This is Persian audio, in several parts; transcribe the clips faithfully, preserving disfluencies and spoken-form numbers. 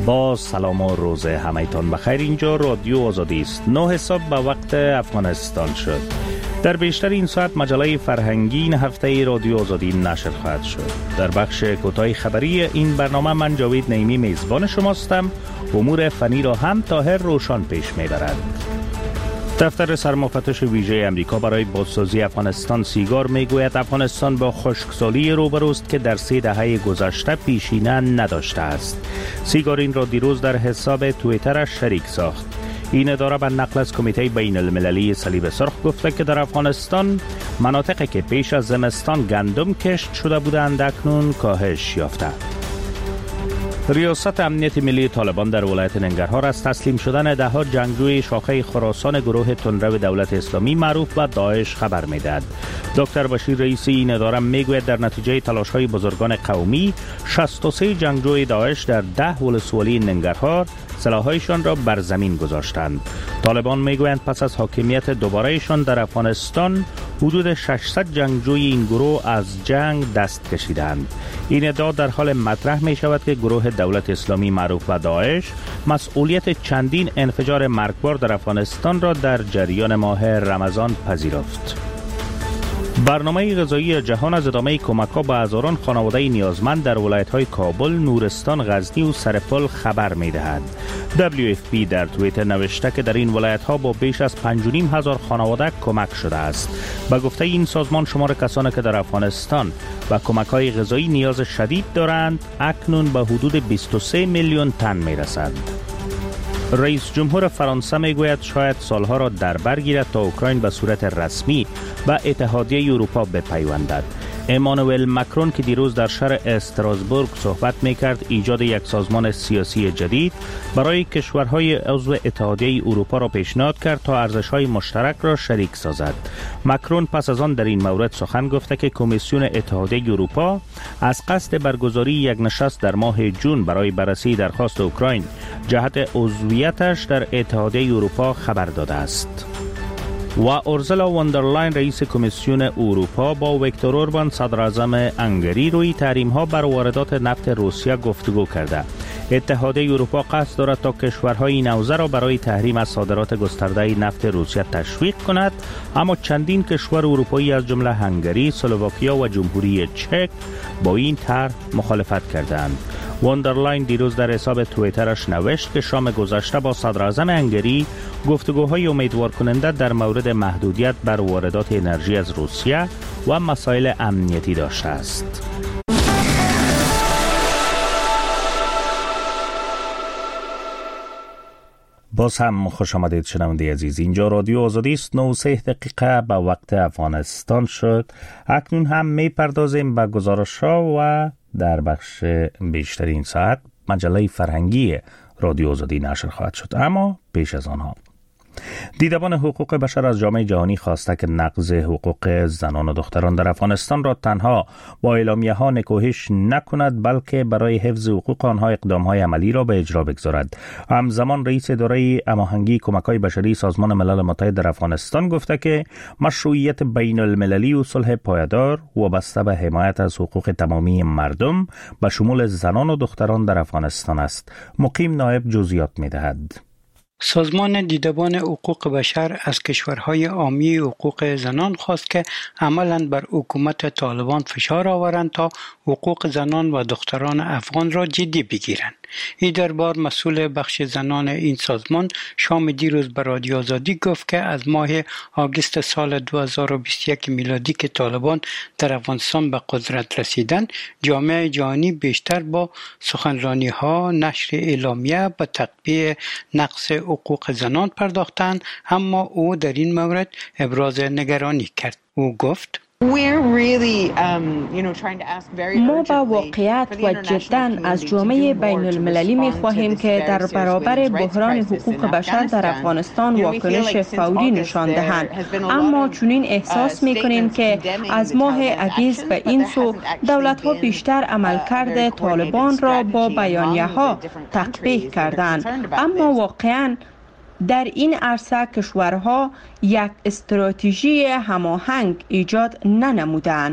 با سلام و روز همایتان بخیر. اینجا رادیو آزادی است. نه حساب به وقت افغانستان شد. در بیشتر این ساعت مجله فرهنگی این هفته رادیو آزادی نشر خواهد شد. در بخش کوتاه خبری این برنامه من جاوید نعیمی میزبان شماستم. امور فنی را هم طاهر روشان پیش میبرد. دفتر سرمفتش ویژه امریکا برای بازسازی افغانستان سیگار میگوید افغانستان با خشکسالی روبروست که در سه دهه گذشته پیشینه نداشته است. سیگار این را دیروز در حساب توییترش شریک ساخت. این اداره به نقل از کمیته بین المللی صلیب سرخ گفته که در افغانستان مناطقی که پیش از زمستان گندم کشت شده بودند اکنون کاهش یافته. ریاست امنیت ملی طالبان در ولایت ننگرهار از تسلیم شدن ده ها جنگجوی شاخه خراسان گروه تندرو دولت اسلامی معروف به داعش خبر میدهد. دکتر بشیر رئیسی این اداره میگوید در نتیجه تلاش‌های بزرگان قومی شصت و سه جنگجوی داعش در ده ولسوالی ننگرهار سلاح‌هایشان را بر زمین گذاشتند. طالبان میگویند پس از حاکمیت دوباره‌شان در افغانستان حدود ششصد جنگجوی این گروه از جنگ دست کشیدند. این ادعا در حال مطرح می شود که گروه دولت اسلامی معروف به داعش مسئولیت چندین انفجار مرگبار در افغانستان را در جریان ماه رمضان پذیرفت. برنامه غذایی جهان از ادامه کمک‌ها به هزاران خانواده نیازمند در ولایت‌های کابل، نورستان، غزنی و سرپل خبر می‌دهد. دبلیو اف پی در توییتر نوشته که در این ولایت‌ها با بیش از پنج و نیم هزار خانواده کمک شده است. به گفته این سازمان شمار کسانی که در افغانستان و کمک‌های غذایی نیاز شدید دارند اکنون به حدود بیست و سه میلیون تن می‌رسد. رئیس جمهور فرانسه میگوید شاید سالها را در بر گیرد تا اوکراین به صورت رسمی به اتحادیه اروپا بپیوندد. امانوئل مکرون که دیروز در شهر استراسبورگ صحبت میکرد ایجاد یک سازمان سیاسی جدید برای کشورهای عضو اتحادیه اروپا را پیشنهاد کرد تا ارزش‌های مشترک را شریک سازد. مکرون پس از آن در این مورد سخن گفته که کمیسیون اتحادیه اروپا از قصد برگزاری یک نشست در ماه جون برای بررسی درخواست اوکراین جهت عضویتش در اتحادیه اروپا خبر داده است. و اورسولا وندرلاین رئیس کمیسیون اروپا با ویکتور اوربان صدر اعظم هنگری روی تحریم‌ها بر واردات نفت روسیه گفتگو کرده. اتحادیه اروپا قصد دارد تا کشورهای این حوزه را برای تحریم از صادرات گسترده نفت روسیه تشویق کند، اما چندین کشور اروپایی از جمله هنگری، اسلواکیا و جمهوری چک با این طرح مخالفت کردند. وندرلاین دیروز در حساب توییترش نوشت که شام گذشته با صدر اعظم هنگری گفتگوهای امیدوار کننده در مورد محدودیت بر واردات انرژی از روسیه و مسائل امنیتی داشته است. باز هم خوش آمدید شنونده عزیز. اینجا رادیو آزادی است. نه و سه دقیقه به وقت افغانستان شد. اکنون هم می پردازیم به گزارش‌ها و در بخش بیشتر این ساعت مجله فرهنگی رادیو آزادی نشر خواهد شد. اما پیش از آنها دیدبان حقوق بشر از جامعه جهانی خواسته که نقض حقوق زنان و دختران در افغانستان را تنها با اعلامیه ها نکوهش نکند، بلکه برای حفظ حقوق آنها اقدام های عملی را به اجرا بگذارد. همزمان رئیس اداره هماهنگی کمک های بشری سازمان ملل متحد در افغانستان گفته که مشروعیت بین المللی و صلح پایدار وابسته به حمایت از حقوق تمامی مردم به شمول زنان و دختران در افغانستان است. مقیم نایب جزئیات می‌دهد. سازمان دیدبان حقوق بشر از کشورهای حامی حقوق زنان خواست که عملاً بر حکومت طالبان فشار آورند تا حقوق زنان و دختران افغان را جدی بگیرند. این دربار مسئول بخش زنان این سازمان شام دیروز به رادیو آزادی گفت که از ماه آگوست سال دو هزار و بیست و یک میلادی که طالبان در افغانستان به قدرت رسیدند، جامعه جهانی بیشتر با سخنرانی ها، نشر اعلامیه به تطبیق نقض حقوق زنان پرداختند، اما او در این مورد ابراز نگرانی کرد. او گفت ما با واقعیت و جداً از جامعه بین المللی می خواهیم که در برابر بحران حقوق بشر در افغانستان واکنش فوری نشان دهند، اما چنین احساس می کنیم که از ماه آگوست به این سو دولت ها بیشتر عملکرد طالبان را با بیانیه ها تقبیح کردند، اما واقعاً در این عرصه کشورها یک استراتژی هماهنگ ایجاد ننمودند.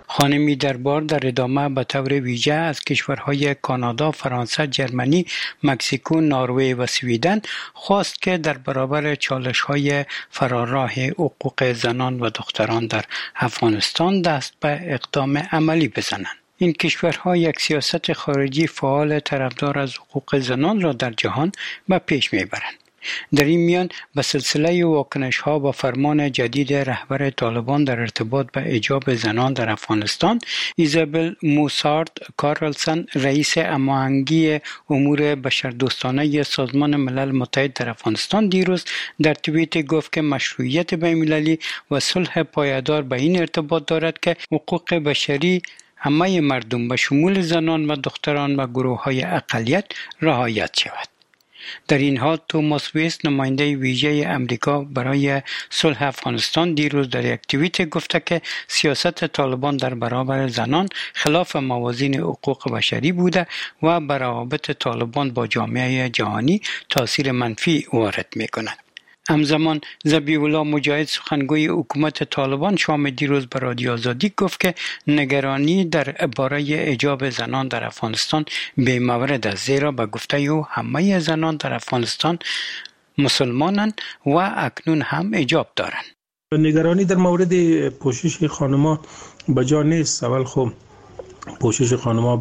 خانمی دربار در ادامه به طور ویژه از کشورهای کانادا، فرانسه، جرمنی، مکزیکو، نروژ و سویدن خواست که در برابر چالش‌های فراراه حقوق زنان و دختران در افغانستان دست به اقدام عملی بزنند. این کشورها یک سیاست خارجی فعال طرفدار از حقوق زنان را در جهان به پیش میبرند. در این میان به سلسله واکنش ها با فرمان جدید رهبر طالبان در ارتباط به حجاب زنان در افغانستان، ایزابل موسارد کارلسن، رئیس هماهنگی امور بشردوستانه سازمان ملل متحد در افغانستان، دیروز در توییت گفت که مشروعیت بین‌المللی و صلح پایدار به این ارتباط دارد که حقوق بشری همه مردم به شمول زنان و دختران و گروه های اقلیت رعایت شود. در این حال توماس ویس، نماینده ویژه امریکا برای صلح افغانستان، دیروز در یک توییت گفته که سیاست طالبان در برابر زنان خلاف موازین حقوق بشری بوده و بر روابط طالبان با جامعه جهانی تاثیر منفی وارد می‌کند. همزمان ذبیح الله مجاهد، سخنگوی حکومت طالبان، شام دیروز به رادیو آزادی گفت که نگرانی در باره حجاب زنان در افغانستان بی‌مورد است، زیرا به گفته او همه زنان در افغانستان مسلمانند و اکنون هم حجاب دارند. نگرانی در مورد پوشش خانم‌ها بجا نیست. اول خب پوشش خانم‌ها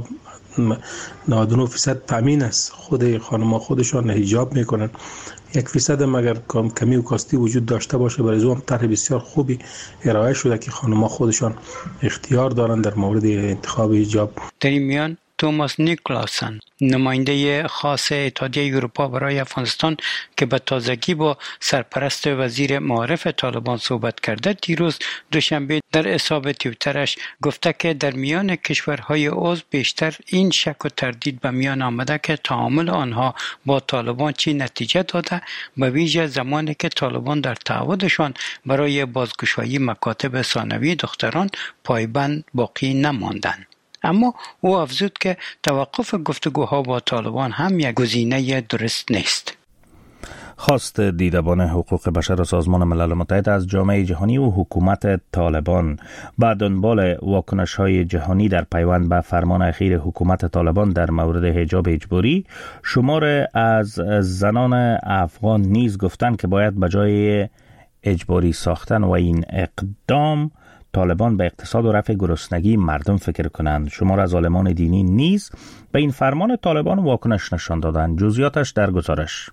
نود و نه درصد تامین است. خود خانم‌ها خودشان حجاب میکنن. یک فیصد هم اگر کمی و کاستی وجود داشته باشه، برای او هم طرح بسیار خوبی ارائه شده که خانم‌ها خودشان اختیار دارند در مورد انتخاب حجاب. در این میان توماس نیکلاسن، نماینده خاص اتحادیه اروپا برای افغانستان که به تازگی با سرپرست وزیر معارف طالبان صحبت کرده، دیروز دوشنبه در حساب توییترش گفته که در میان کشورهای عضو بیشتر این شک و تردید به میان آمده که تعامل آنها با طالبان چی نتیجه داده، به ویژه زمانی که طالبان در تعهدشان برای بازگشایی مکاتب ثانوی دختران پایبند باقی نماندند. اما او افزود که توقف گفتگوها با طالبان هم یک گزینه درست نیست. خواست دیدبان حقوق بشر سازمان ملل متحد از جامعه جهانی و حکومت طالبان با دنبال واکنش‌های جهانی در پیوند به فرمان اخیر حکومت طالبان در مورد حجاب اجباری، شمار از زنان افغان نیز گفتند که باید به جای اجباری ساختن و این اقدام طالبان به اقتصاد و رفع گرسنگی مردم فکر کنند. شمار از عالمان دینی نیز به این فرمان طالبان واکنش نشان دادند. جزئیاتش در گزارش.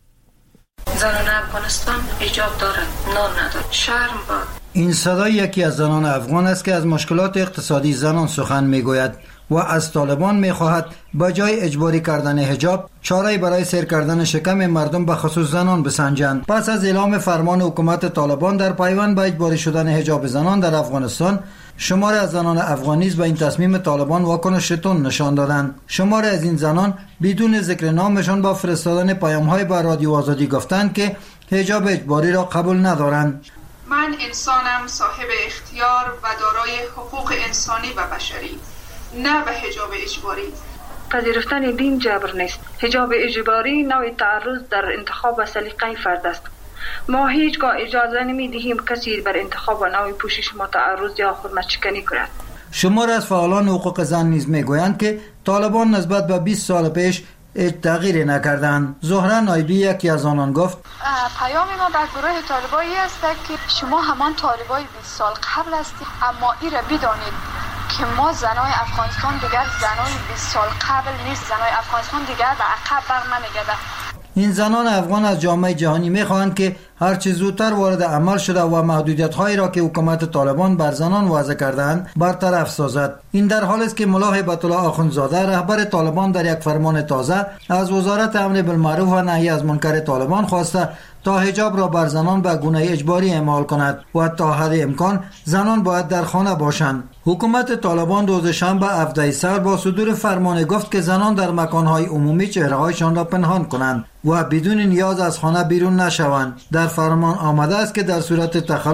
زنان افغانستان حجاب دارند، نان ندارند. شرم باد. این صدای یکی از زنان افغان است که از مشکلات اقتصادی زنان سخن میگوید و از طالبان میخواهد با جای اجباری کردن حجاب چاره‌ای برای سیر کردن شکم مردم به خصوص زنان بسنجند. پس از اعلام فرمان حکومت طالبان در پیوند به اجباری شدن حجاب زنان در افغانستان، شماری از زنان افغانی به این تصمیم طالبان واکنش شتون نشان دادند. شماری از این زنان بدون ذکر نامشان با فرستادن پیام‌های به رادیو آزادی گفتند که حجاب اجباری را قبول ندارند. من انسانم صاحب اختیار و دارای حقوق انسانی و بشری، نه به حجاب اجباری. پذیرفتن دین جبر نیست. حجاب اجباری نوع تعرض در انتخاب و سلیقه فرد است. ما هیچگاه اجازه نمی دهیم کسی بر انتخاب و نوع پوشش ما تعرض یا خودمتشکنی کند. شمار از فعالان حقوق زن نیز میگویند که طالبان نسبت به بیست سال پیش تغییری نکردند. زهره نایبی یکی از آنان گفت: پیام ما در گروه طالبایی است که شما همان طالبای بیست سال قبل هستید، اما این را بدانید که ما زنای افغانستان دیگر زنای بیست سال قبل نیست. زنای افغانستان دیگر به عقب برنمیگرده. این زنان افغان از جامعه جهانی میخواهند که هرچه زودتر وارد عمل شده و محدودیت‌هایی را که حکومت طالبان بر زنان وضع کردند برطرف سازد. این در حالی است که ملا هیبت الله آخوندزاده، رهبر طالبان، در یک فرمان تازه از وزارت امر بالمعروف و نهی از منکر طالبان خواسته تا حجاب را بر زنان به گونه اجباری اعمال کند و تا حد امکان زنان باید در خانه باشند. حکومت طالبان روز شنبه هفده سر با صدور فرمان گفت که زنان در مکانهای عمومی چهره‌هایشان را پنهان کنند و بدون نیاز از خانه بیرون نشوند. در فرمان آمده است که در صورت تخلف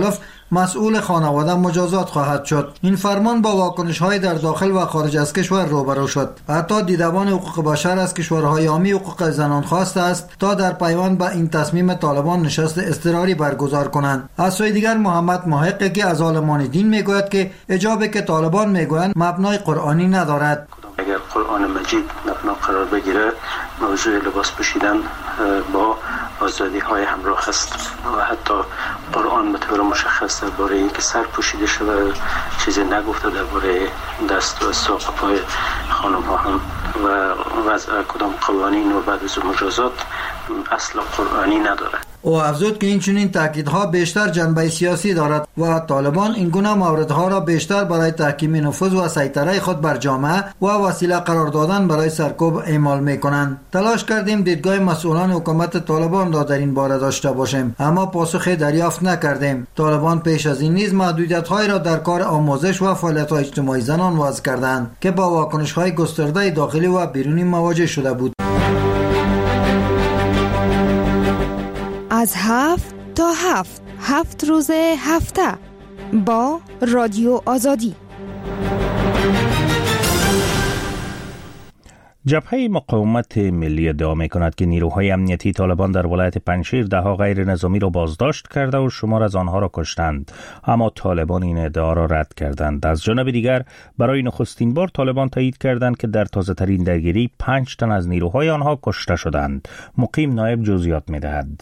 مسئول خانواده مجازات خواهد شد. این فرمان با واکنش‌های در داخل و خارج از کشور روبرو شد. حتی دیدبان حقوق بشر از کشورهای حامی حقوق زنان خواسته است تا در پیوند به این تصمیم طالبان نشست اضطراری برگزار کنند. از سوی دیگر محمد محقی که از عالمان دین میگوید که حجابی که طالبان میگویند مبنای قرآنی ندارد. اگر قرآن مجید مبنا قرار بگیره، موضوع لباس پوشیدن با آزادی های همراه است و حتی قرآن به طور مشخص درباره اینکه سر پوشیده شده چیزی نگفته، درباره دست و ساق پای خانم ها هم و وضع کدام قوانین و بعد از مجازات اصل قرآنی نداره. او افزود که این چنین تاکیدها بیشتر جنبه سیاسی دارد و طالبان این گونه موردها را بیشتر برای تحکیم نفوذ و سیطره خود بر جامعه و وسیله قرار دادن برای سرکوب اعمال میکنند. تلاش کردیم دیدگاه مسئولان حکومت طالبان را در این باره داشته باشیم، اما پاسخی دریافت نکردیم. طالبان پیش از این نیز محدودیت‌هایی را در کار آموزش و فعالیت‌های اجتماعی زنان وضع کردند که با واکنش‌های گسترده داخلی و بیرونی مواجه شده بود. از هفت تا هفت هفت روز هفته با رادیو آزادی. جبهه مقاومت ملی ادعا می‌کند که نیروهای امنیتی طالبان در ولایت پنجشیر ده‌ها غیر نظامی را بازداشت کرده و شمار از آنها را کشتند، اما طالبان این ادعا را رد کردند. از جانب دیگر برای نخستین بار طالبان تایید کردند که در تازه‌ترین درگیری پنج تن از نیروهای آنها کشته شدند. مقیم نایب جزئیات می‌دهد.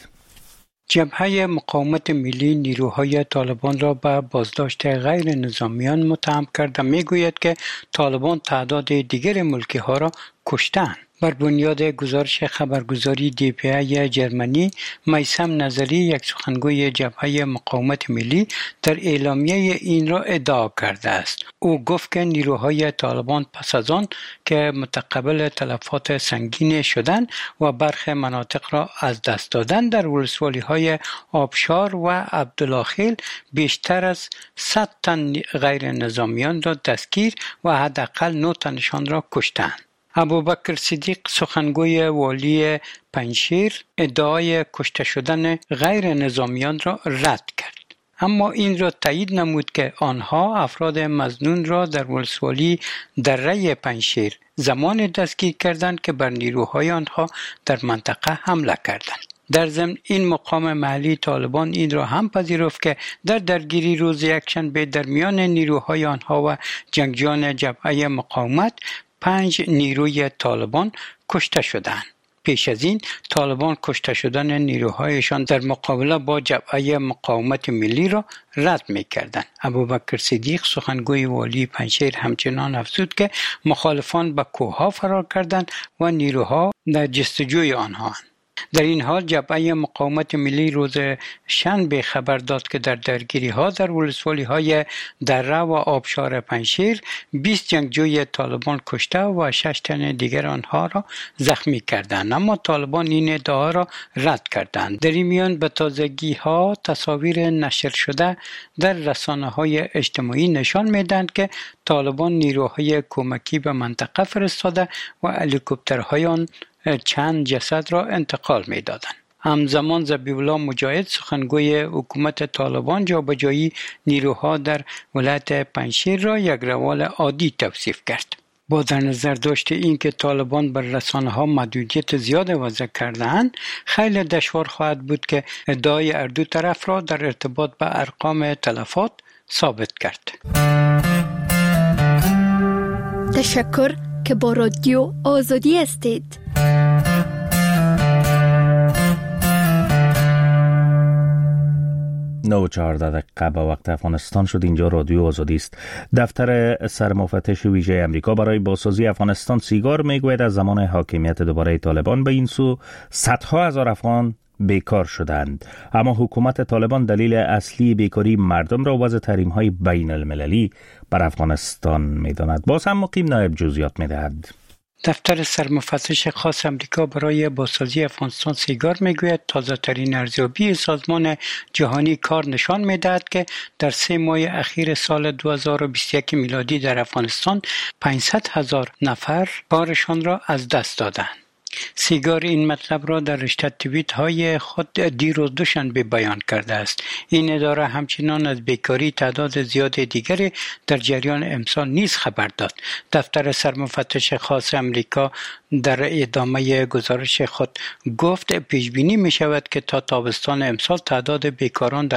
جبهه مقاومت ملی نیروهای طالبان را به بازداشت غیر نظامیان متهم کرده میگوید که طالبان تعداد دیگر ملکی ها را کشتند. بر بنیاد گزارش خبرگزاری دی پی ای جرمنی، میثم نظری یک سخنگوی جبهه مقاومت ملی در اعلامیه این را ادعا کرده است. او گفت که نیروهای طالبان پس از آن که متقبل تلفات سنگین شدند و برخی مناطق را از دست دادند، در ولسوالی های آبشار و عبدالله بیشتر از صد تن غیر نظامیان را دستگیر و حداقل نه تنشان را کشتند. ابوبکر صدیق سخنگوی والی پنجشیر ادعای کشته شدن غیر نظامیان را رد کرد، اما این را تایید نمود که آنها افراد مظنون را در ولسوالی دره پنجشیر زمان دستگیر کردند که بر نیروهای آنها در منطقه حمله کردند. در ضمن این مقام محلی طالبان این را هم پذیرفت که در درگیری روز یکشنبه در میان نیروهای آنها و جنگجویان جبهه مقاومت پنج نیروی طالبان کشته شدند. پیش از این طالبان کشته شدن نیروهایشان در مقابله با جبهه مقاومت ملی را رد می‌کردند. ابوبکر صدیق سخنگوی والی پنجشیر همچنان افزود که مخالفان به کوه‌ها فرار کردند و نیروها در جستجوی آنها. در این حال جبهه مقاومت ملی روز شنبه خبر داد که در درگیری ها در ولسوالی های دره و آبشار پنجشیر بیست جنگجوی طالبان کشته و شش تن دیگر آنها را زخمی کردند، اما طالبان این ادعا را رد کردند. در این میان به تازگی ها تصاویر نشر شده در رسانه های اجتماعی نشان میدهند که طالبان نیروهای کمکی به منطقه فرستاده و هلیکوپترهای آن چند جسد را انتقال می دادند. همزمان ذبیح‌الله مجاهد سخنگوی حکومت طالبان جابجایی نیروها در ولایت پنجشیر را یک روال عادی توصیف کرد. با در نظر داشت این که طالبان بر رسانه ها محدودیت زیاد وضع کرده‌اند، خیلی دشوار خواهد بود که ادعای هر دو طرف را در ارتباط به ارقام تلفات ثابت کرد. تشکر که با رادیو آزادی هستید. نه و چهارده دقیقه به وقت افغانستان شد. اینجا رادیو آزادی است. دفتر سرمفتش ویژه امریکا برای بازسازی افغانستان سیگار میگوید از زمان حاکمیت دوباره طالبان به این سو صدها هزار افغان بیکار شدند، اما حکومت طالبان دلیل اصلی بیکاری مردم را وضع تحریم‌های بین المللی بر افغانستان می‌داند. باز هم مقیم نایب جزئیات می‌دهد. دفتر سرمفتش خاص امریکا برای بازسازی افغانستان سیگار میگوید تازه ترین ارزیابی سازمان جهانی کار نشان میدهد که در سه ماه اخیر سال دو هزار و بیست و یک میلادی در افغانستان پانصد هزار نفر کارشان را از دست دادند. سیگار این مطلب را در رشته توییت های خود دیروز دوشنبه بیان کرده است. این اداره همچنان از بیکاری تعداد زیاد دیگری در جریان امسال نیز خبر داد. دفتر سرمفتش خاص امریکا در ادامه گزارش خود گفت پیش بینی می شود که تا تابستان امسال تعداد بیکاران در